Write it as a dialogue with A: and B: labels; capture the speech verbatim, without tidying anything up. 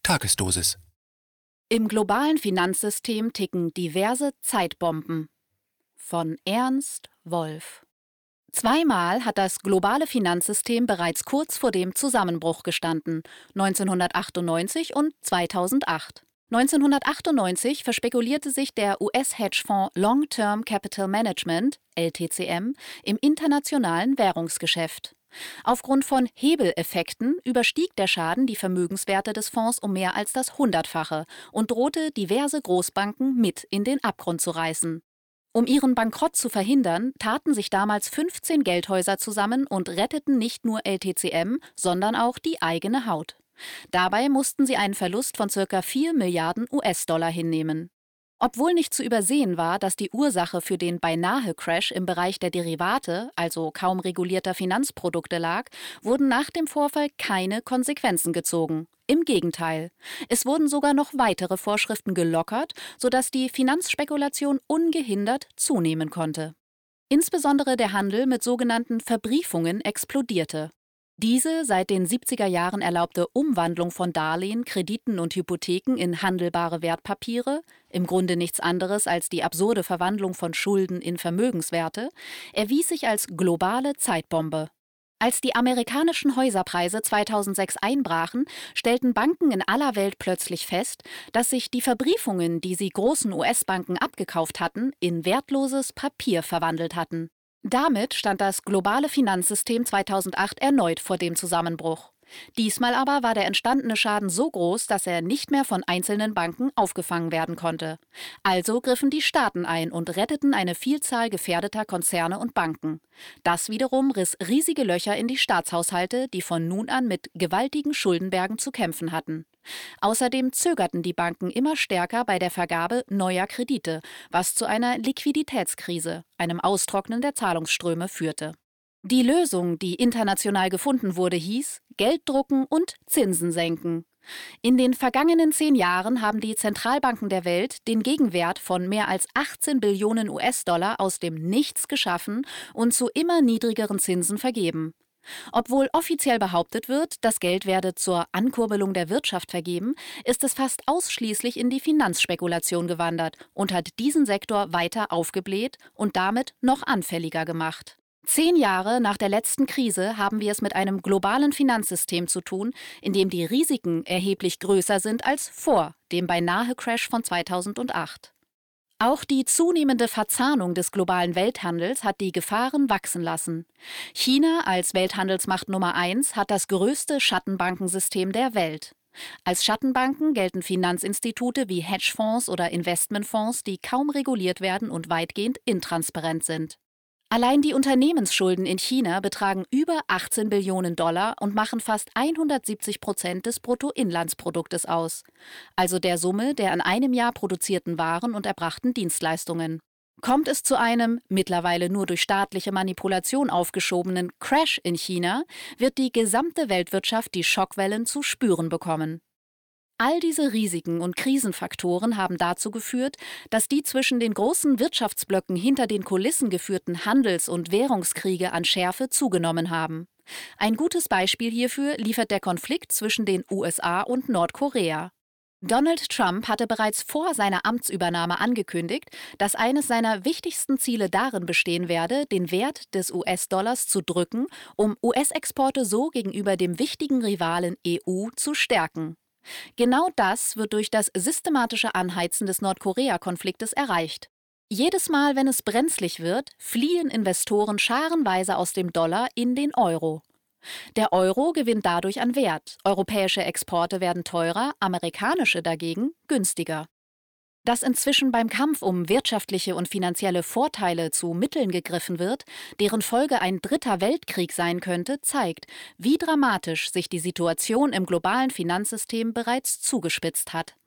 A: Tagesdosis.
B: Im globalen Finanzsystem ticken diverse Zeitbomben. Von Ernst Wolf. Zweimal hat das globale Finanzsystem bereits kurz vor dem Zusammenbruch gestanden, neunzehnhundertachtundneunzig und zweitausendacht. neunzehnhundertachtundneunzig verspekulierte sich der U S-Hedgefonds Long-Term Capital Management, L T C M, im internationalen Währungsgeschäft. Aufgrund von Hebeleffekten überstieg der Schaden die Vermögenswerte des Fonds um mehr als das Hundertfache und drohte diverse Großbanken mit in den Abgrund zu reißen. Um ihren Bankrott zu verhindern, taten sich damals fünfzehn Geldhäuser zusammen und retteten nicht nur L T C M, sondern auch die eigene Haut. Dabei mussten sie einen Verlust von ca. vier Milliarden U S-Dollar hinnehmen. Obwohl nicht zu übersehen war, dass die Ursache für den Beinahe-Crash im Bereich der Derivate, also kaum regulierter Finanzprodukte lag, wurden nach dem Vorfall keine Konsequenzen gezogen. Im Gegenteil, es wurden sogar noch weitere Vorschriften gelockert, sodass die Finanzspekulation ungehindert zunehmen konnte. Insbesondere der Handel mit sogenannten Verbriefungen explodierte. Diese seit den siebziger Jahren erlaubte Umwandlung von Darlehen, Krediten und Hypotheken in handelbare Wertpapiere, im Grunde nichts anderes als die absurde Verwandlung von Schulden in Vermögenswerte, erwies sich als globale Zeitbombe. Als die amerikanischen Häuserpreise zweitausendsechs einbrachen, stellten Banken in aller Welt plötzlich fest, dass sich die Verbriefungen, die sie großen U S-Banken abgekauft hatten, in wertloses Papier verwandelt hatten. Damit stand das globale Finanzsystem zweitausendacht erneut vor dem Zusammenbruch. Diesmal aber war der entstandene Schaden so groß, dass er nicht mehr von einzelnen Banken aufgefangen werden konnte. Also griffen die Staaten ein und retteten eine Vielzahl gefährdeter Konzerne und Banken. Das wiederum riss riesige Löcher in die Staatshaushalte, die von nun an mit gewaltigen Schuldenbergen zu kämpfen hatten. Außerdem zögerten die Banken immer stärker bei der Vergabe neuer Kredite, was zu einer Liquiditätskrise, einem Austrocknen der Zahlungsströme führte. Die Lösung, die international gefunden wurde, hieß Geld drucken und Zinsen senken. In den vergangenen zehn Jahren haben die Zentralbanken der Welt den Gegenwert von mehr als achtzehn Billionen U S-Dollar aus dem Nichts geschaffen und zu immer niedrigeren Zinsen vergeben. Obwohl offiziell behauptet wird, das Geld werde zur Ankurbelung der Wirtschaft vergeben, ist es fast ausschließlich in die Finanzspekulation gewandert und hat diesen Sektor weiter aufgebläht und damit noch anfälliger gemacht. Zehn Jahre nach der letzten Krise haben wir es mit einem globalen Finanzsystem zu tun, in dem die Risiken erheblich größer sind als vor dem Beinahe-Crash von zweitausendacht. Auch die zunehmende Verzahnung des globalen Welthandels hat die Gefahren wachsen lassen. China als Welthandelsmacht Nummer eins hat das größte Schattenbankensystem der Welt. Als Schattenbanken gelten Finanzinstitute wie Hedgefonds oder Investmentfonds, die kaum reguliert werden und weitgehend intransparent sind. Allein die Unternehmensschulden in China betragen über achtzehn Billionen Dollar und machen fast hundertsiebzig Prozent des Bruttoinlandsproduktes aus, also der Summe der an einem Jahr produzierten Waren und erbrachten Dienstleistungen. Kommt es zu einem, mittlerweile nur durch staatliche Manipulation aufgeschobenen Crash in China, wird die gesamte Weltwirtschaft die Schockwellen zu spüren bekommen. All diese Risiken und Krisenfaktoren haben dazu geführt, dass die zwischen den großen Wirtschaftsblöcken hinter den Kulissen geführten Handels- und Währungskriege an Schärfe zugenommen haben. Ein gutes Beispiel hierfür liefert der Konflikt zwischen den U S A und Nordkorea. Donald Trump hatte bereits vor seiner Amtsübernahme angekündigt, dass eines seiner wichtigsten Ziele darin bestehen werde, den Wert des U S-Dollars zu drücken, um U S-Exporte so gegenüber dem wichtigen Rivalen E U zu stärken. Genau das wird durch das systematische Anheizen des Nordkorea-Konfliktes erreicht. Jedes Mal, wenn es brenzlig wird, fliehen Investoren scharenweise aus dem Dollar in den Euro. Der Euro gewinnt dadurch an Wert, europäische Exporte werden teurer, amerikanische dagegen günstiger. Dass inzwischen beim Kampf um wirtschaftliche und finanzielle Vorteile zu Mitteln gegriffen wird, deren Folge ein dritter Weltkrieg sein könnte, zeigt, wie dramatisch sich die Situation im globalen Finanzsystem bereits zugespitzt hat.